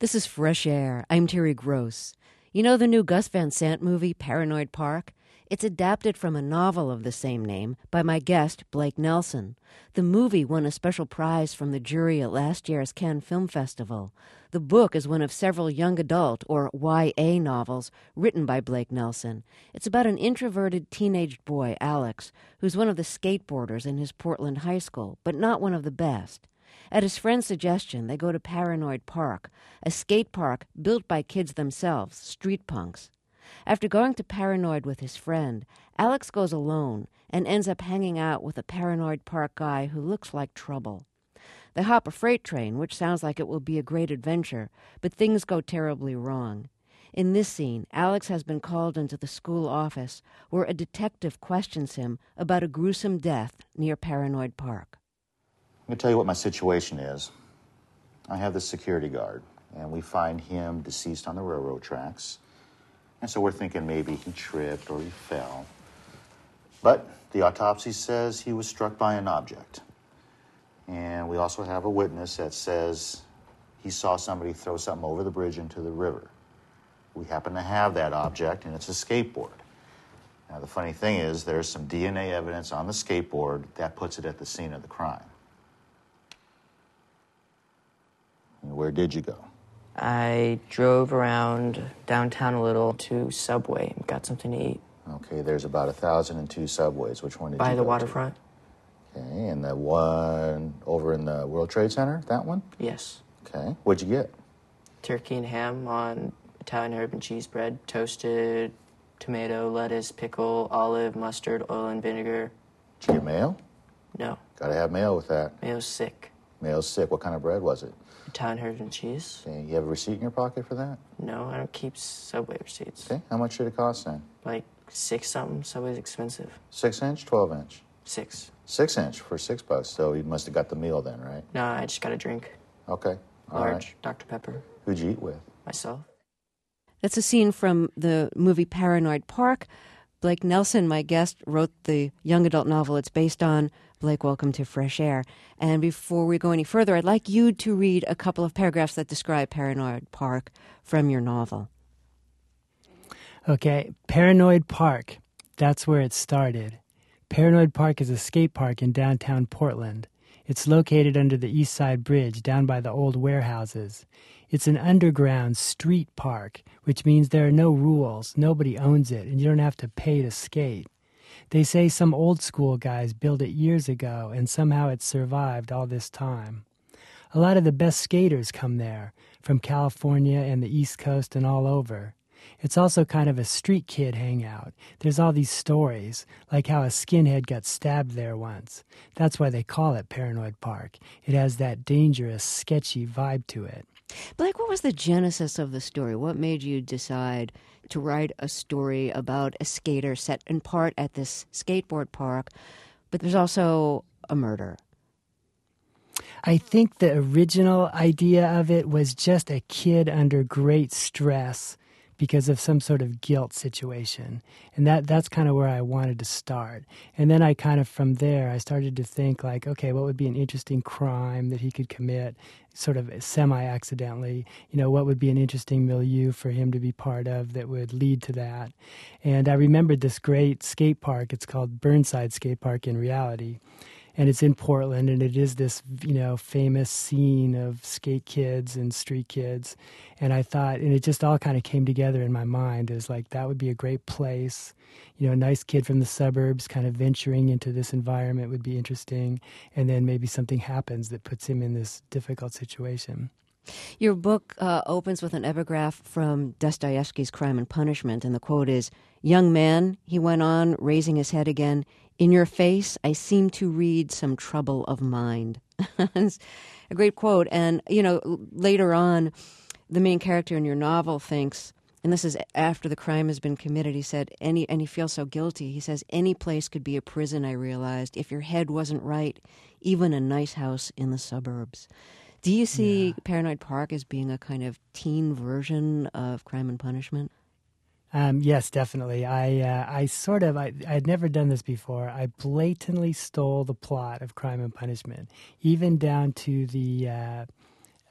This is Fresh Air. I'm Terry Gross. You know the new Gus Van Sant movie, Paranoid Park? It's adapted from a novel of the same name by my guest, Blake Nelson. The movie won a special prize from the jury at last year's Cannes Film Festival. The book is one of several young adult, or YA, novels written by Blake Nelson. It's about an introverted teenage boy, Alex, who's one of the skateboarders in his Portland high school, but not one of the best. At his friend's suggestion, they go to Paranoid Park, a skate park built by kids themselves, street punks. After going to Paranoid with his friend, Alex goes alone and ends up hanging out with a Paranoid Park guy who looks like trouble. They hop a freight train, which sounds like it will be a great adventure, but things go terribly wrong. In this scene, Alex has been called into the school office, where a detective questions him about a gruesome death near Paranoid Park. I'm going to tell you what my situation is. I have this security guard, and we find him deceased on the railroad tracks. And so we're thinking maybe he tripped or he fell. But the autopsy says he was struck by an object. And we also have a witness that says he saw somebody throw something over the bridge into the river. We happen to have that object, and it's a skateboard. Now, the funny thing is there's some DNA evidence on the skateboard that puts it at the scene of the crime. Where did you go? I drove around downtown a little to Subway and got something to eat. Okay, there's about 1,002 Subways. Which one did you go to? By the waterfront. Okay, and the one over in the World Trade Center, that one? Yes. Okay, what'd you get? Turkey and ham on Italian herb and cheese bread, toasted tomato, lettuce, pickle, olive, mustard, oil, and vinegar. Did you get mayo? No. Gotta have mayo with that. Mayo's sick. Mayo's sick. What kind of bread was it? Italian herb and cheese. Okay, you have a receipt in your pocket for that? No, I don't keep Subway receipts. Okay, how much did it cost then? Like 6 something. Subway's expensive. 6-inch, 12-inch? 6. 6-inch for $6. So you must have got the meal then, right? No, I just got a drink. Okay, all Large, right. Dr. Pepper. Who'd you eat with? Myself. That's a scene from the movie Paranoid Park. Blake Nelson, my guest, wrote the young adult novel it's based on. Blake, welcome to Fresh Air. And before we go any further, I'd like you to read a couple of paragraphs that describe Paranoid Park from your novel. Okay, Paranoid Park. That's where it started. Paranoid Park is a skate park in downtown Portland. It's located under the East Side Bridge down by the old warehouses. It's an underground street park, which means there are no rules, nobody owns it, and you don't have to pay to skate. They say some old school guys built it years ago, and somehow it's survived all this time. A lot of the best skaters come there, from California and the East Coast and all over. It's also kind of a street kid hangout. There's all these stories, like how a skinhead got stabbed there once. That's why they call it Paranoid Park. It has that dangerous, sketchy vibe to it. Blake, what was the genesis of the story? What made you decide to write a story about a skater set in part at this skateboard park, but there's also a murder? I think the original idea of it was just a kid under great stress because of some sort of guilt situation. And that's kind of where I wanted to start. And then I kind of, from there, I started to think like, okay, what would be an interesting crime that he could commit sort of semi-accidentally? You know, what would be an interesting milieu for him to be part of that would lead to that? And I remembered this great skate park. It's called Burnside Skate Park in reality. And it's in Portland, and it is this, you know, famous scene of skate kids and street kids. And I thought, and it just all kind of came together in my mind as like, that would be a great place. You know, a nice kid from the suburbs kind of venturing into this environment would be interesting. And then maybe something happens that puts him in this difficult situation. Your book opens with an epigraph from Dostoevsky's Crime and Punishment, and the quote is, "Young man," he went on, raising his head again, "in your face I seem to read some trouble of mind." It's a great quote. And, you know, later on, the main character in your novel thinks, and this is after the crime has been committed, he said, and he feels so guilty. He says, "Any place could be a prison, I realized. If your head wasn't right, even a nice house in the suburbs." Do you see Paranoid Park as being a kind of teen version of Crime and Punishment? Yes, definitely. I had never done this before. I blatantly stole the plot of Crime and Punishment, even down to the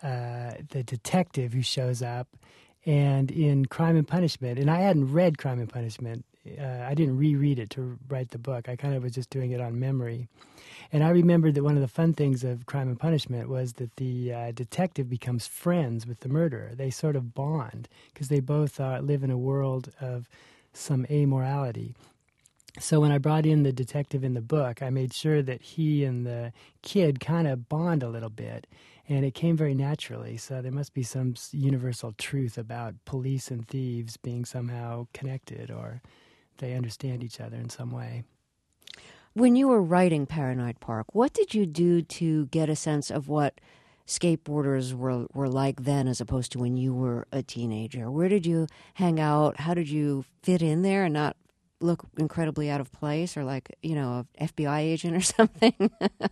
the detective who shows up, and in Crime and Punishment, and I hadn't read Crime and Punishment. I didn't reread it to write the book. I kind of was just doing it on memory. And I remembered that one of the fun things of Crime and Punishment was that the detective becomes friends with the murderer. They sort of bond because they both live in a world of some amorality. So when I brought in the detective in the book, I made sure that he and the kid kind of bond a little bit, and it came very naturally. So there must be some universal truth about police and thieves being somehow connected, or they understand each other in some way. When you were writing Paranoid Park, what did you do to get a sense of what skateboarders were like then as opposed to when you were a teenager? Where did you hang out? How did you fit in there and not look incredibly out of place or like, an FBI agent or something?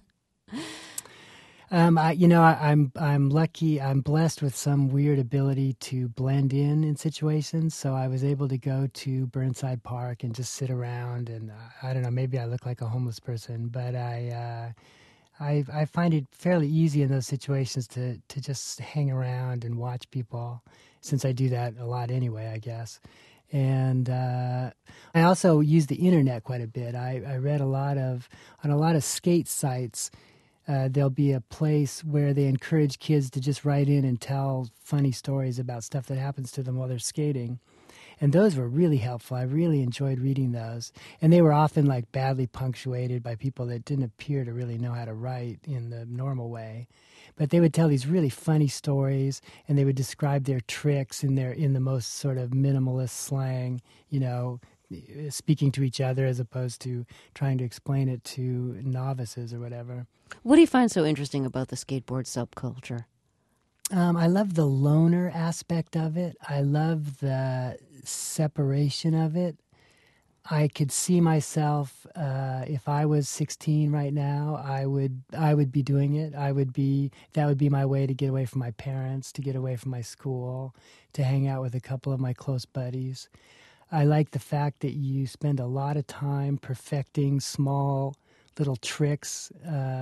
I'm lucky. I'm blessed with some weird ability to blend in situations. So I was able to go to Burnside Park and just sit around. And I don't know, maybe I look like a homeless person, but I find it fairly easy in those situations to just hang around and watch people, since I do that a lot anyway, I guess. And I also use the internet quite a bit. I read on a lot of skate sites. There'll be a place where they encourage kids to just write in and tell funny stories about stuff that happens to them while they're skating. And those were really helpful. I really enjoyed reading those. And they were often like badly punctuated by people that didn't appear to really know how to write in the normal way. But they would tell these really funny stories, and they would describe their tricks in the most sort of minimalist slang, speaking to each other as opposed to trying to explain it to novices or whatever. What do you find so interesting about the skateboard subculture? I love the loner aspect of it. I love the separation of it. I could see myself, if I was 16 right now, I would be doing it. That would be my way to get away from my parents, to get away from my school, to hang out with a couple of my close buddies. I like the fact that you spend a lot of time perfecting small little tricks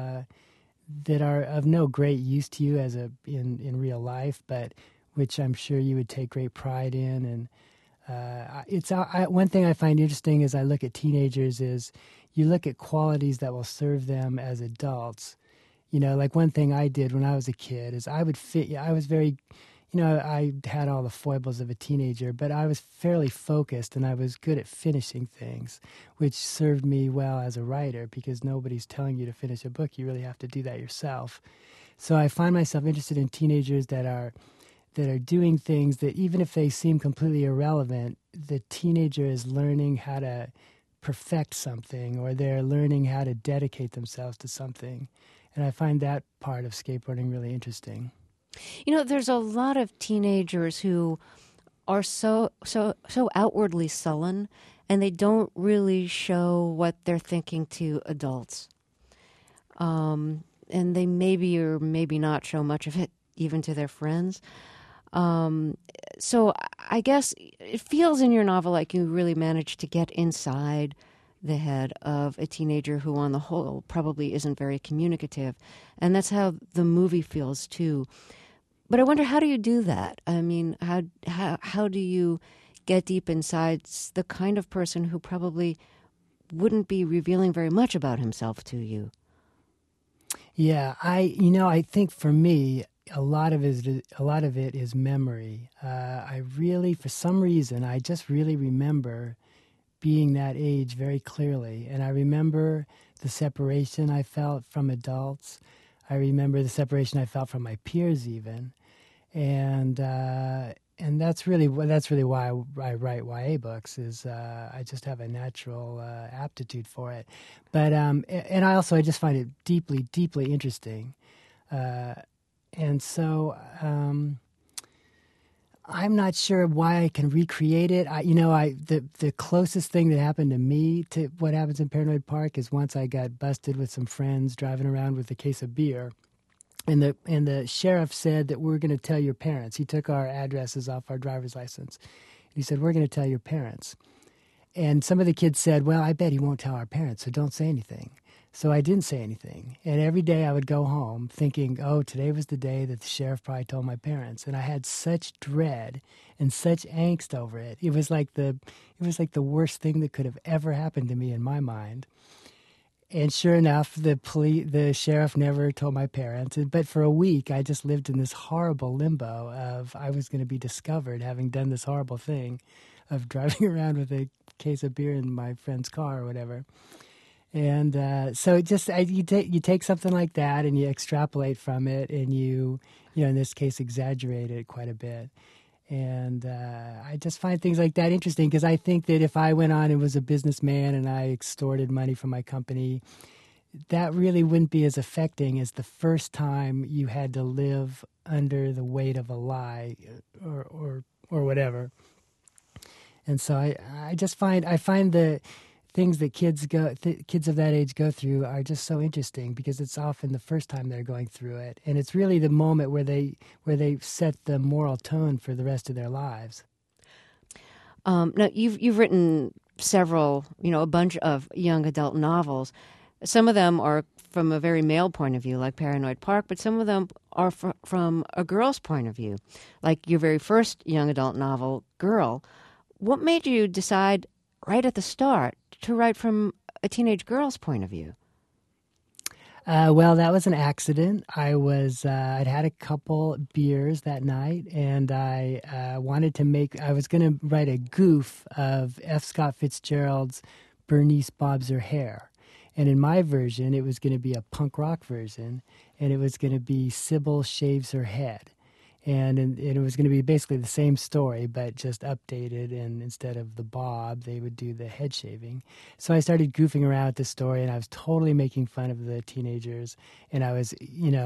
that are of no great use to you in real life, but which I'm sure you would take great pride in. And one thing I find interesting as I look at teenagers is you look at qualities that will serve them as adults. Like one thing I did when I was a kid is I was very, I had all the foibles of a teenager, but I was fairly focused and I was good at finishing things, which served me well as a writer because nobody's telling you to finish a book. You really have to do that yourself. So I find myself interested in teenagers that are doing things that even if they seem completely irrelevant, the teenager is learning how to perfect something, or they're learning how to dedicate themselves to something. And I find that part of skateboarding really interesting. There's a lot of teenagers who are so outwardly sullen, and they don't really show what they're thinking to adults. And they maybe or maybe not show much of it even to their friends. So I guess it feels in your novel like you really managed to get inside the head of a teenager who on the whole probably isn't very communicative. And that's how the movie feels too. But I wonder, how do you do that? I mean, how do you get deep inside the kind of person who probably wouldn't be revealing very much about himself to you? Yeah, I think for me, a lot of it is memory. I really, for some reason, I just really remember being that age very clearly, and I remember the separation I felt from adults. I remember the separation I felt from my peers, even, and that's really why I write YA books. Is I just have a natural aptitude for it, but and I just find it deeply, deeply interesting, and so I'm not sure why I can recreate it. The closest thing that happened to me to what happens in Paranoid Park is once I got busted with some friends driving around with a case of beer. And the sheriff said that we're going to tell your parents. He took our addresses off our driver's license. He said, we're going to tell your parents. And some of the kids said, well, I bet he won't tell our parents, so don't say anything. So I didn't say anything. And every day I would go home thinking, oh, today was the day that the sheriff probably told my parents. And I had such dread and such angst over it. It was like the worst thing that could have ever happened to me in my mind. And sure enough, the sheriff never told my parents. But for a week, I just lived in this horrible limbo of I was going to be discovered having done this horrible thing of driving around with a case of beer in my friend's car or whatever. And so you take something like that and you extrapolate from it, and you in this case exaggerate it quite a bit. And I just find things like that interesting because I think that if I went on and was a businessman and I extorted money from my company, that really wouldn't be as affecting as the first time you had to live under the weight of a lie or whatever. And so I find the things that kids of that age go through are just so interesting because it's often the first time they're going through it, and it's really the moment where they set the moral tone for the rest of their lives. Now you've written several, a bunch of young adult novels. Some of them are from a very male point of view, like Paranoid Park, but some of them are from a girl's point of view, like your very first young adult novel, Girl. What made you decide right at the start to write from a teenage girl's point of view? Well, that was an accident. I'd had a couple beers that night, and I was going to write a goof of F. Scott Fitzgerald's Bernice Bobs Her Hair. And in my version, it was going to be a punk rock version, and it was going to be Sybil Shaves Her Head. And it was going to be basically the same story, but just updated. And instead of the bob, they would do the head shaving. So I started goofing around with this story, and I was totally making fun of the teenagers. And I was,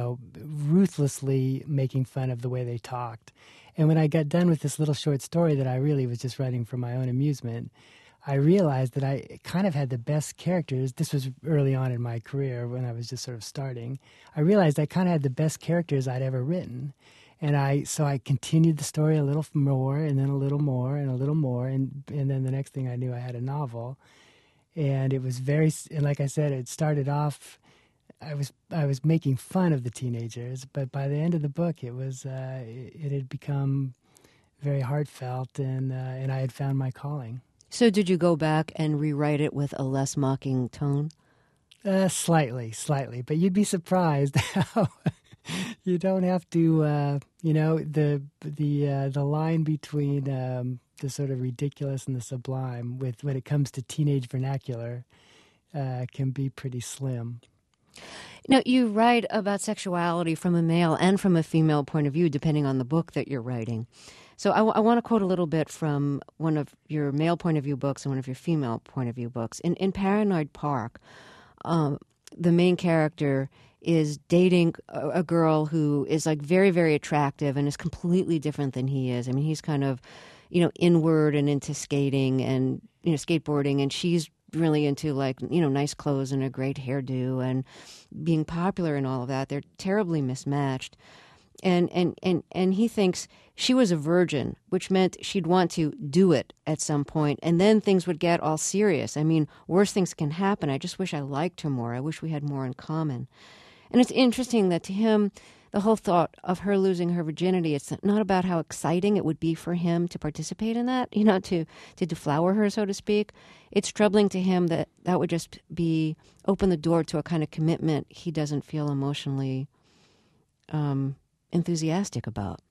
ruthlessly making fun of the way they talked. And when I got done with this little short story that I really was just writing for my own amusement, I realized that I kind of had the best characters. This was early on in my career when I was just sort of starting. I realized I kind of had the best characters I'd ever written. And so I continued the story a little more, and then a little more, and a little more, and then the next thing I knew, I had a novel. And it was and like I said, it started off. I was making fun of the teenagers, but by the end of the book, it had become very heartfelt, and I had found my calling. So did you go back and rewrite it with a less mocking tone? Slightly, but you'd be surprised how. You don't have to, the line between the sort of ridiculous and the sublime when it comes to teenage vernacular can be pretty slim. Now, you write about sexuality from a male and from a female point of view, depending on the book that you're writing. So I want to quote a little bit from one of your male point of view books and one of your female point of view books. In Paranoid Park, the main character is dating a girl who is like very, very attractive and is completely different than he is. I mean, he's kind of, inward and into skating and, skateboarding, and she's really into nice clothes and a great hairdo and being popular and all of that. They're terribly mismatched. And he thinks she was a virgin, which meant she'd want to do it at some point, and then things would get all serious. I mean, worse things can happen. I just wish I liked her more. I wish we had more in common. And it's interesting that to him, the whole thought of her losing her virginity, it's not about how exciting it would be for him to participate in that, to deflower her, so to speak. It's troubling to him that would just open the door to a kind of commitment he doesn't feel emotionally enthusiastic about.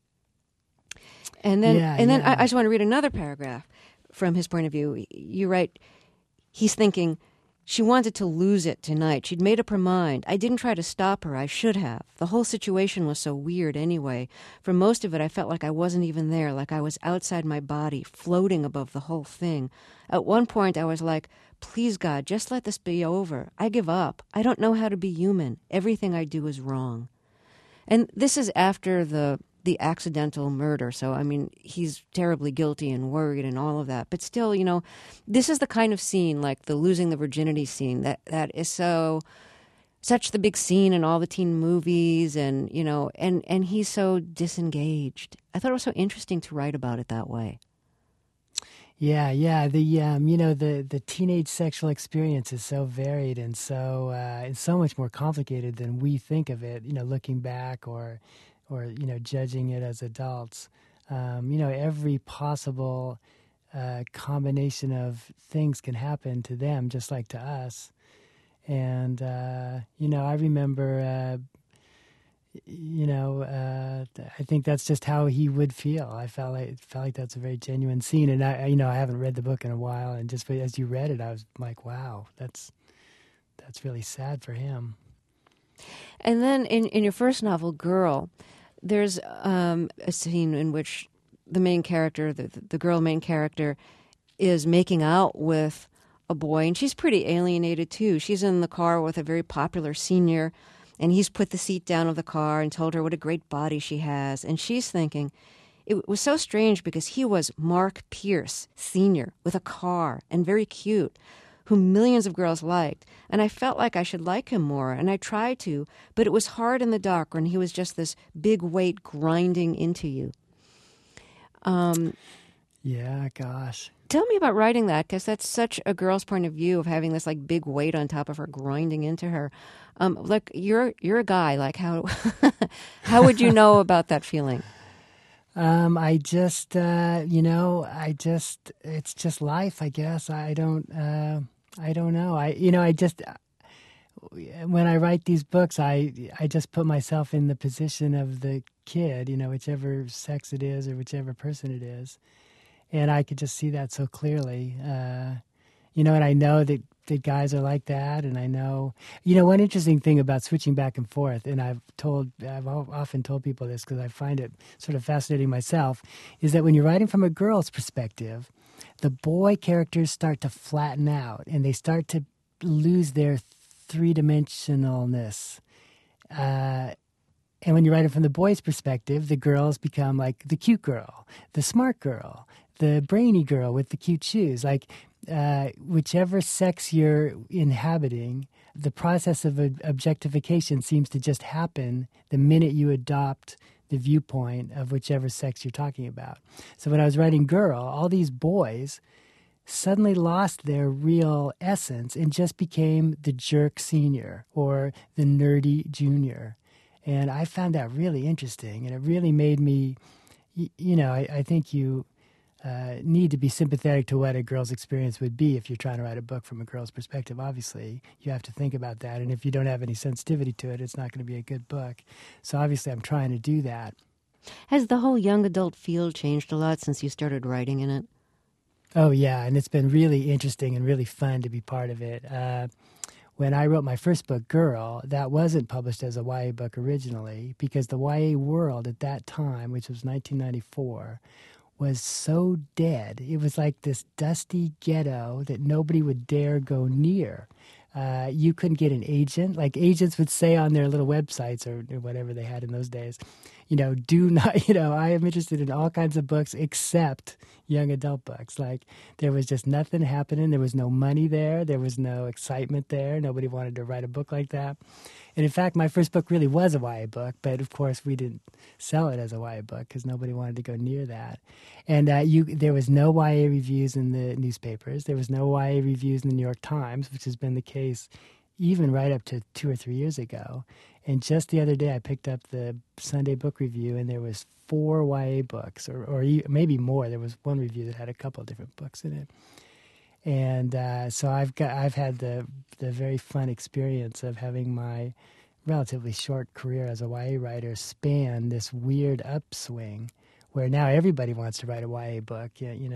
And then, I just want to read another paragraph from his point of view. You write, he's thinking, she wanted to lose it tonight. She'd made up her mind. I didn't try to stop her. I should have. The whole situation was so weird anyway. For most of it, I felt like I wasn't even there, like I was outside my body, floating above the whole thing. At one point, I was like, please, God, just let this be over. I give up. I don't know how to be human. Everything I do is wrong. And this is after the accidental murder. So, I mean, he's terribly guilty and worried and all of that. But still, this is the kind of scene, like the losing the virginity scene, that is such the big scene in all the teen movies, and, and he's so disengaged. I thought it was so interesting to write about it that way. Yeah. The teenage sexual experience is so varied and so it's so much more complicated than we think of it. Looking back or judging it as adults. Every possible combination of things can happen to them, just like to us. And I remember. I think that's just how he would feel. I felt like that's a very genuine scene, and I haven't read the book in a while, and just as you read it, I was like, wow, that's really sad for him. And then in your first novel, Girl, there's a scene in which the main character, the girl main character, is making out with a boy, and she's pretty alienated too. She's in the car with a very popular senior, and he's put the seat down of the car and told her what a great body she has. And she's thinking, it was so strange because he was Mark Pierce, Sr., with a car and very cute, who millions of girls liked. And I felt like I should like him more, and I tried to, but it was hard in the dark when he was just this big weight grinding into you. Yeah, gosh. Tell me about writing that, because that's such a girl's point of view of having this like big weight on top of her grinding into her. Like you're a guy. Like how how would you know about that feeling? It's just life, I guess. I don't know. When I write these books, I just put myself in the position of the kid, whichever sex it is or whichever person it is. And I could just see that so clearly, and I know that guys are like that. And I know, one interesting thing about switching back and forth, and I've often told people this because I find it sort of fascinating myself, is that when you're writing from a girl's perspective, the boy characters start to flatten out and they start to lose their three-dimensionalness. And when you're writing from the boy's perspective, the girls become like the cute girl, the smart girl, the brainy girl with the cute shoes. Like whichever sex you're inhabiting, the process of objectification seems to just happen the minute you adopt the viewpoint of whichever sex you're talking about. So when I was writing Girl, all these boys suddenly lost their real essence and just became the jerk senior or the nerdy junior. And I found that really interesting, and it really made me, I think you need to be sympathetic to what a girl's experience would be if you're trying to write a book from a girl's perspective. Obviously, you have to think about that, and if you don't have any sensitivity to it, it's not going to be a good book. So obviously, I'm trying to do that. Has the whole young adult field changed a lot since you started writing in it? Oh, yeah, and it's been really interesting and really fun to be part of it. When I wrote my first book, Girl, that wasn't published as a YA book originally because the YA world at that time, which was 1994, was so dead. It was like this dusty ghetto that nobody would dare go near. You couldn't get an agent. Like agents would say on their little websites or whatever they had in those days, do not, I am interested in all kinds of books except young adult books. Like there was just nothing happening. There was no money there. There was no excitement there. Nobody wanted to write a book like that. And in fact, my first book really was a YA book, but of course we didn't sell it as a YA book because nobody wanted to go near that. And there was no YA reviews in the newspapers. There was no YA reviews in the New York Times, which has been the case even right up to 2 or 3 years ago. And just the other day I picked up the Sunday Book Review, and there was 4 YA books, or maybe more. There was one review that had a couple of different books in it. And so I've had the very fun experience of having my relatively short career as a YA writer span this weird upswing where now everybody wants to write a YA book.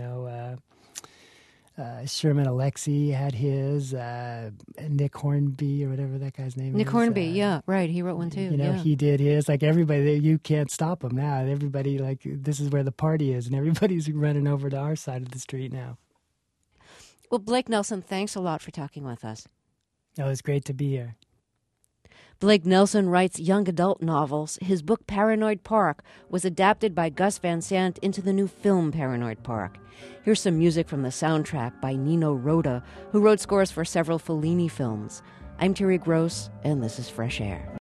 Sherman Alexie had his, Nick Hornby or whatever that guy's name is. Nick Hornby, yeah, right. He wrote one too. He did his. Like everybody, you can't stop him now. Everybody, like, this is where the party is, and everybody's running over to our side of the street now. Well, Blake Nelson, thanks a lot for talking with us. It was great to be here. Blake Nelson writes young adult novels. His book Paranoid Park was adapted by Gus Van Sant into the new film Paranoid Park. Here's some music from the soundtrack by Nino Rota, who wrote scores for several Fellini films. I'm Terry Gross, and this is Fresh Air.